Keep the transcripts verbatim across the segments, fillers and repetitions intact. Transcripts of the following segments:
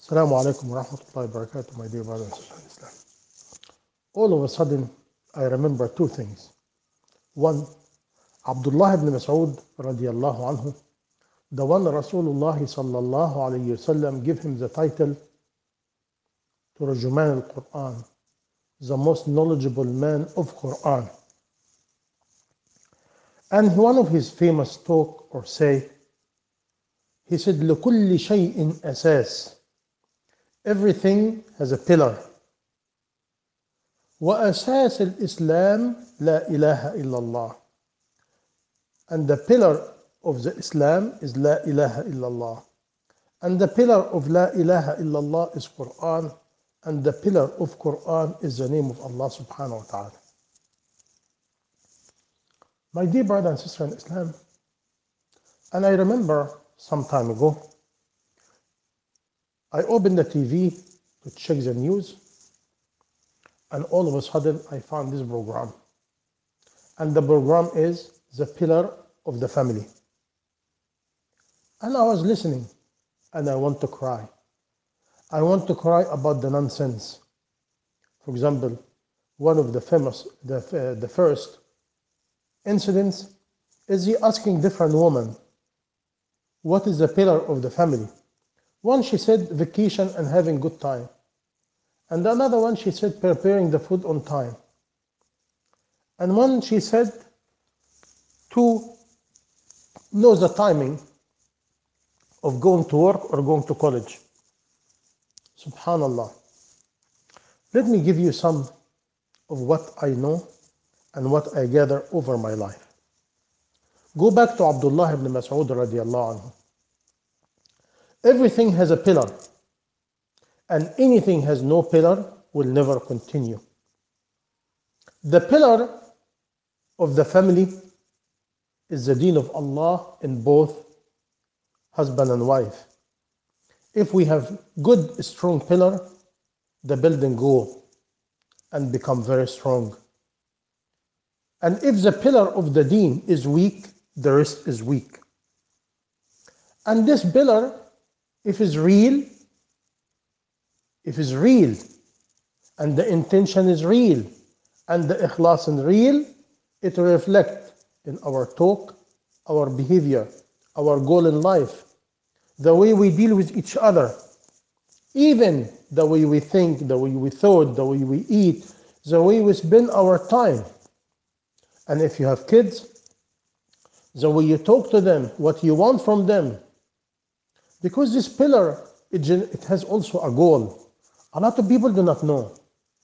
Assalamu alaikum wa rahmatullahi wa barakatuh, my dear brothers and sisters in Islam. All of a sudden, I remember two things. One, Abdullah ibn Mas'ud radiallahu anhu, the one Rasulullah sallallahu alayhi wa sallam gave him the title Turjuman al-Quran, the most knowledgeable man of Quran. And one of his famous talk or say, he said, لِكُلِّ شَيْءٍ أَسَاسٍ. Everything has a pillar. وَأَسَاسِ الْإِسْلَامِ لَا إِلَهَ إِلَّا اللَّهِ. And the pillar of the Islam is La ilaha illallah. And the pillar of La ilaha illallah is Quran. And the pillar of Quran is the name of Allah subhanahu wa ta'ala. My dear brother and sister in Islam, and I remember some time ago, I opened the T V to check the news, and all of a sudden I found this program. And the program is the pillar of the family. And I was listening, and I want to cry. I want to cry about the nonsense. For example, one of the famous, the, uh, the first incidents is he asking different women, what is the pillar of the family? One, she said vacation and having good time. And another one, she said preparing the food on time. And one, she said to know the timing of going to work or going to college. Subhanallah. Let me give you some of what I know and what I gather over my life. Go back to Abdullah ibn Mas'ud radiallahu anhu. Everything has a pillar, and anything has no pillar will never continue. The pillar of the family is the deen of Allah in both husband and wife. If we have good, strong pillar, the building go and become very strong. And if the pillar of the deen is weak, the rest is weak. And this pillar, if it's real, if it's real, and the intention is real, and the ikhlas is real, it will reflect in our talk, our behavior, our goal in life, the way we deal with each other, even the way we think, the way we thought, the way we eat, the way we spend our time. And if you have kids, the way you talk to them, what you want from them. Because this pillar, it, it has also a goal. A lot of people do not know.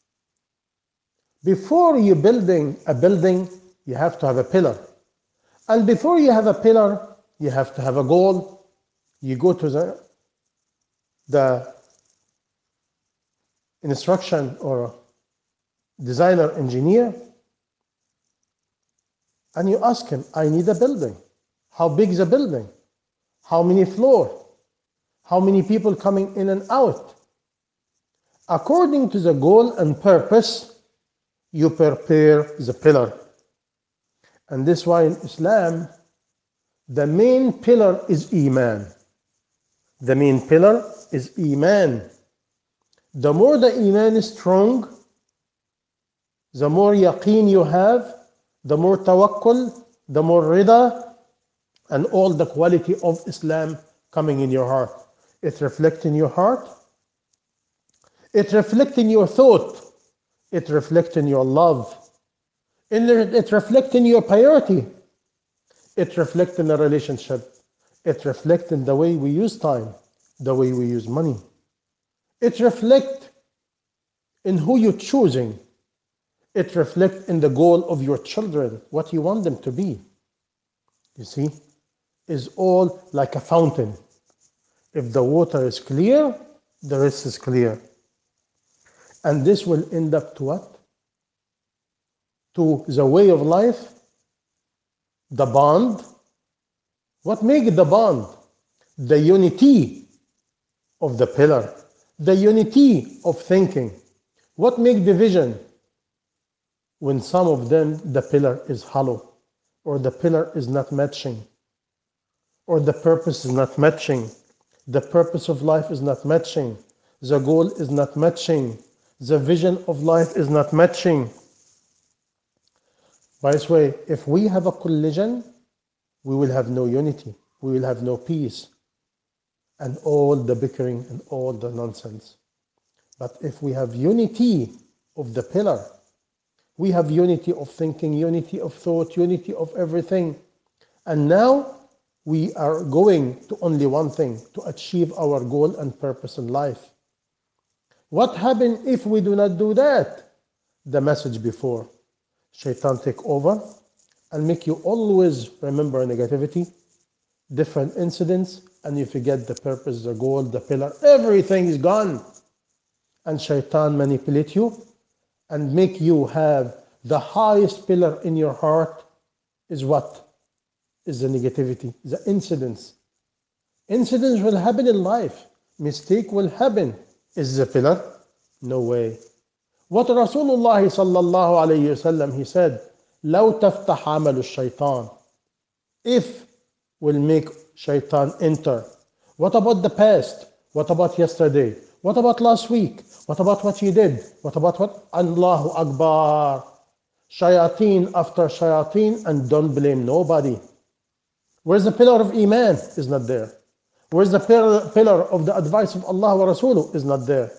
Before you're building a building, you have to have a pillar. And before you have a pillar, you have to have a goal. You go to the, the instruction or designer engineer, and you ask him, I need a building. How big is a building? How many floors? How many people coming in and out? According to the goal and purpose, you prepare the pillar. And this is why in Islam, the main pillar is Iman. The main pillar is Iman. The more the Iman is strong, the more yaqeen you have, the more tawakkul, the more rida, and all the quality of Islam coming in your heart. It reflects in your heart. It reflects in your thought. It reflects in your love. It reflects in your priority. It reflects in the relationship. It reflects in the way we use time, the way we use money. It reflects in who you're choosing. It reflects in the goal of your children, what you want them to be. You see, is all like a fountain. If the water is clear, the rest is clear. And this will end up to what? To the way of life, the bond. What makes the bond? The unity of the pillar, the unity of thinking. What makes division? When some of them, the pillar is hollow, or the pillar is not matching, or the purpose is not matching, the purpose of life is not matching, The goal is not matching. The vision of life is not matching. By this way, if we have a collision, we will have no unity. We will have no peace. And all the bickering and all the nonsense. But if we have unity of the pillar, we have unity of thinking, unity of thought, unity of everything. And now we are going to only one thing, to achieve our goal and purpose in life. What happens if we do not do that? The message before. Shaitan take over and make you always remember negativity, different incidents, and you forget the purpose, the goal, the pillar. Everything is gone. And Shaitan manipulate you and make you have the highest pillar in your heart is what? Is the negativity, the incidents. Incidents will happen in life. Mistake will happen. Is the pillar? No way. What Rasulullah sallallahu alayhi wasallam, he said, لو تفتح عمل الشيطان. If will make shaitan enter. What about the past? What about yesterday? What about last week? What about what you did? What about what? Allahu Akbar. Shayateen after shayateen, and don't blame nobody. Where's the pillar of Iman? Is not there. Where's the pillar, pillar of the advice of Allah wa Rasuluh? Is not there.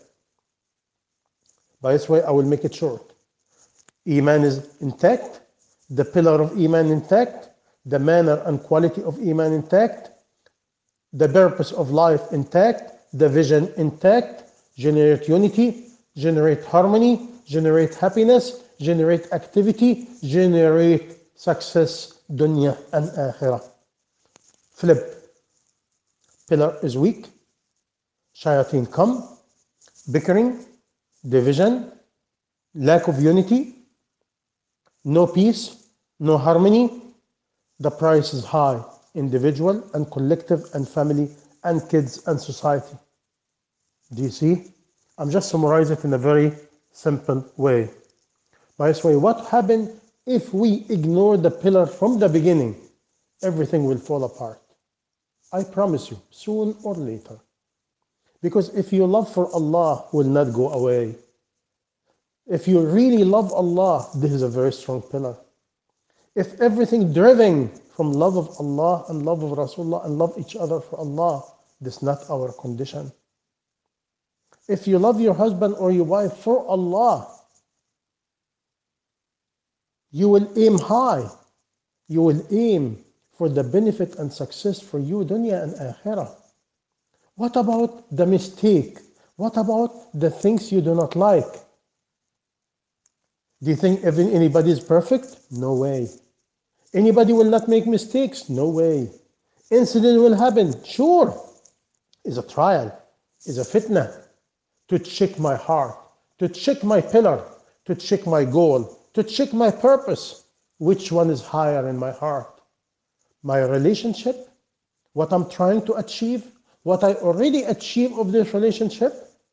By this way, I will make it short. Iman is intact. The pillar of Iman intact. The manner and quality of Iman intact. The purpose of life intact. The vision intact. Generate unity. Generate harmony. Generate happiness. Generate activity. Generate success, dunya and akhirah. Flip. Pillar is weak. Shayateen come. Bickering. Division. Lack of unity. No peace. No harmony. The price is high. Individual and collective and family and kids and society. Do you see? I'm just summarizing it in a very simple way. By this way, what happens if we ignore the pillar from the beginning? Everything will fall apart. I promise you, soon or later. Because if your love for Allah will not go away, if you really love Allah, this is a very strong pillar. If everything driven from love of Allah and love of Rasulullah and love each other for Allah, this is not our condition. If you love your husband or your wife for Allah, you will aim high. You will aim for the benefit and success for you, dunya and akhirah. What about the mistake? What about the things you do not like? Do you think even anybody is perfect? No way. Anybody will not make mistakes? No way. Incident will happen? Sure. It's a trial. It's a fitna to check my heart, to check my pillar, to check my goal, to check my purpose. Which one is higher in my heart? My relationship, what I'm trying to achieve, what I already achieved of this relationship,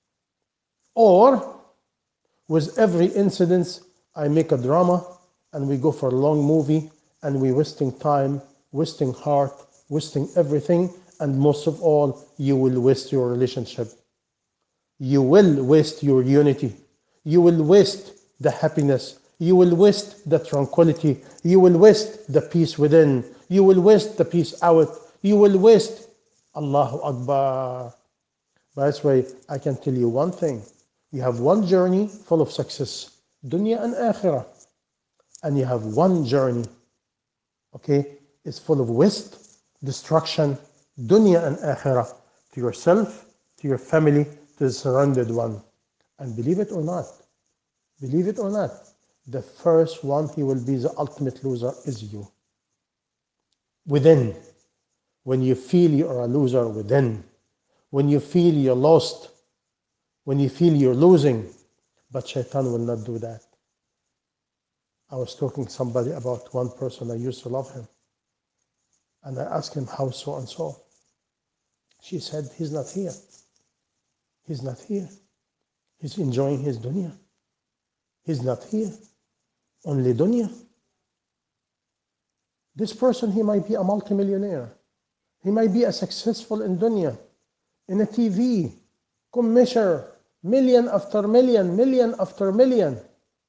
or with every incident I make a drama and we go for a long movie and we wasting time, wasting heart, wasting everything, and most of all, you will waste your relationship. You will waste your unity. You will waste the happiness. You will waste the tranquility. You will waste the peace within. You will waste the peace out. You will waste Allahu Akbar. By this way, I can tell you one thing. You have one journey full of success, dunya and akhirah. And you have one journey, okay, it's full of waste, destruction, dunya and akhirah, to yourself, to your family, to the surrounded one. And believe it or not, believe it or not, the first one he will be the ultimate loser is you. Within, when you feel you are a loser within, when you feel you're lost, when you feel you're losing, but shaitan will not do that. I was talking to somebody about one person, I used to love him. And I asked him, how so and so? She said, he's not here. He's not here. He's enjoying his dunya. He's not here. Only dunya. This person, he might be a multimillionaire. He might be a successful in dunya, in a T V Come measure million after million, million after million.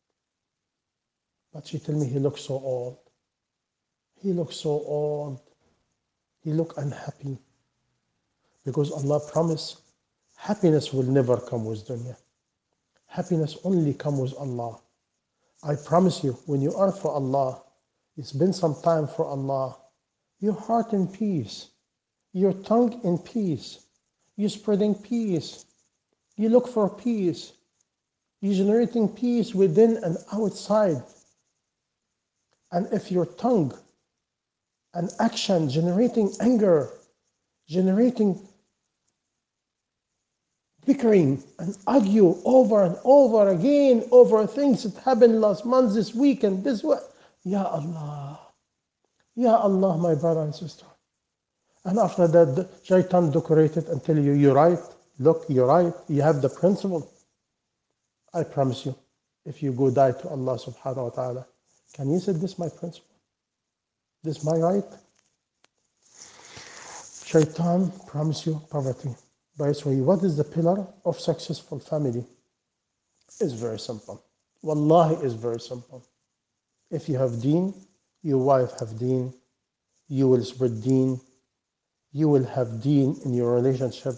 But she tell me he looks so old. He looks so old. He look unhappy. Because Allah promised happiness will never come with dunya. Happiness only comes with Allah. I promise you, when you are for Allah, you spend some time for Allah, your heart in peace, your tongue in peace, you spreading peace, you look for peace, you generating peace within and outside. And if your tongue and action generating anger, generating bickering and argue over and over again over things that happened last month, this week, and this way. Ya Allah. Ya Allah, my brother and sister. And after that, the shaitan decorated and tell you, you're right. Look, you're right. You have the principle. I promise you, if you go die to Allah subhanahu wa ta'ala, can you say, this is my principle? This is my right? Shaitan promise you poverty. By the way, what is the pillar of successful family? It's very simple. Wallahi, it's very simple. If you have deen, your wife have deen, you will spread deen, you will have deen in your relationship,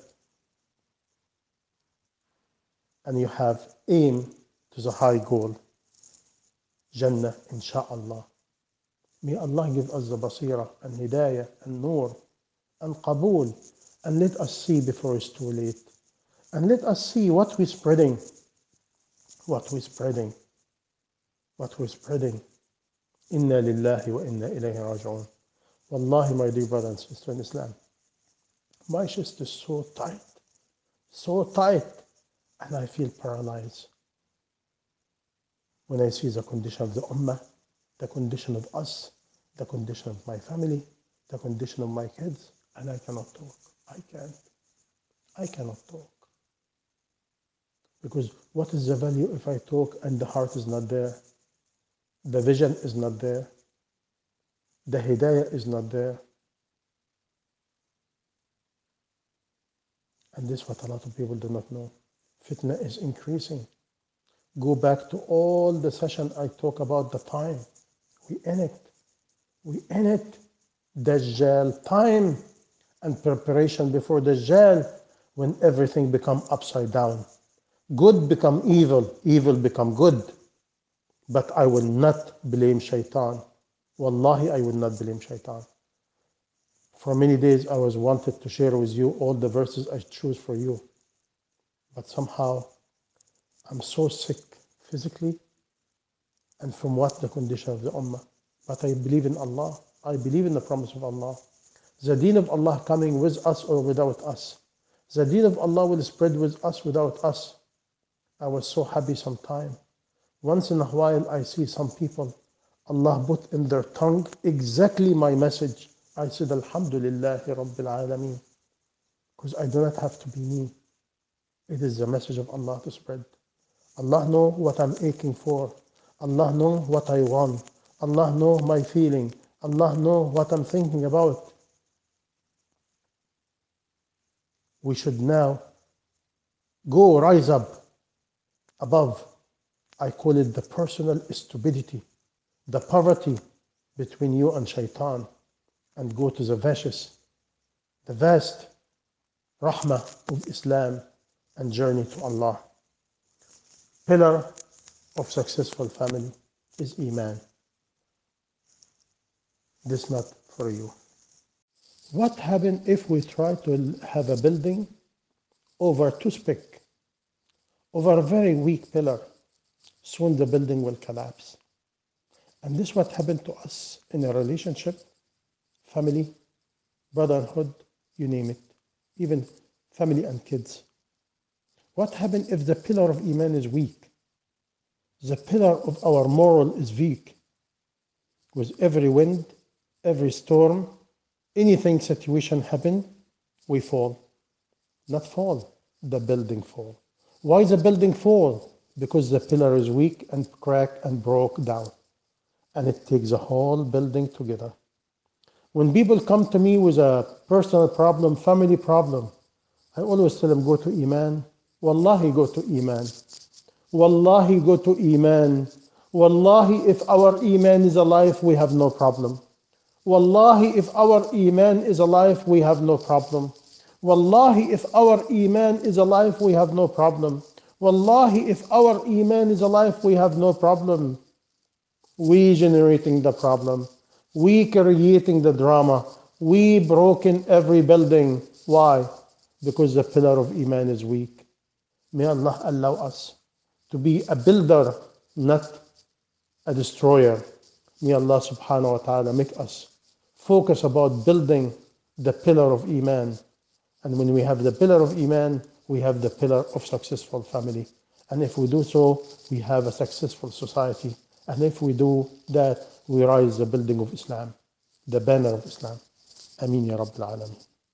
and you have aim to the high goal, Jannah, insha'Allah. May Allah give us the basira and hidayah and nur and qabool, and let us see before it's too late. And let us see what we're spreading, what we're spreading, what we're spreading. Inna lillahi wa inna ilayhi raji'un. Wallahi, my dear brother and sister in Islam, my chest is so tight, so tight, and I feel paralyzed when I see the condition of the ummah, the condition of us, the condition of my family, the condition of my kids, and I cannot talk. I can't. I cannot talk. Because what is the value if I talk and the heart is not there? The vision is not there. The hidayah is not there. And this is what a lot of people do not know. Fitna is increasing. Go back to all the session I talk about the time. We in it. We in it. Dajjal time and preparation before Dajjal, when everything become upside down. Good become evil, evil become good. But I will not blame shaitan. Wallahi, I will not blame shaitan. For many days I was wanted to share with you all the verses I choose for you. But somehow I'm so sick physically and from what the condition of the ummah. But I believe in Allah. I believe in the promise of Allah. The deen of Allah coming with us or without us. The deen of Allah will spread with us, without us. I was so happy sometime. Once in a while I see some people, Allah put in their tongue exactly my message. I said, Alhamdulillahi Rabbil Alameen. Because I do not have to be me. It is the message of Allah to spread. Allah knows what I'm aching for. Allah knows what I want. Allah knows my feeling. Allah knows what I'm thinking about. We should now go rise up above. I call it the personal stupidity, the poverty between you and shaitan, and go to the vicious, the vast rahmah of Islam and journey to Allah. Pillar of successful family is Iman. This is not for you. What happens if we try to have a building over toothpick, over a very weak pillar? Soon the building will collapse. And this is what happened to us in a relationship, family, brotherhood, you name it, even family and kids. What happens if the pillar of Iman is weak? The pillar of our moral is weak. With every wind, every storm, anything situation happen, we fall. Not fall, the building fall. Why the building fall? Because the pillar is weak and cracked and broke down. And it takes the whole building together. When people come to me with a personal problem, family problem, I always tell them, go to Iman, Wallahi, go to Iman. Wallahi, go to Iman. Wallahi, if our Iman is alive, we have no problem. Wallahi, if our Iman is alive, we have no problem. Wallahi, if our Iman is alive, we have no problem. Wallahi, if our Iman is alive, we have no problem. We generating the problem. We creating the drama. We broken every building. Why? Because the pillar of Iman is weak. May Allah allow us to be a builder, not a destroyer. May Allah subhanahu wa ta'ala make us focus about building the pillar of Iman. And when we have the pillar of Iman, we have the pillar of successful family. And if we do so, we have a successful society. And if we do that, we rise the building of Islam, the banner of Islam. Ameen ya Rabbil Alameen.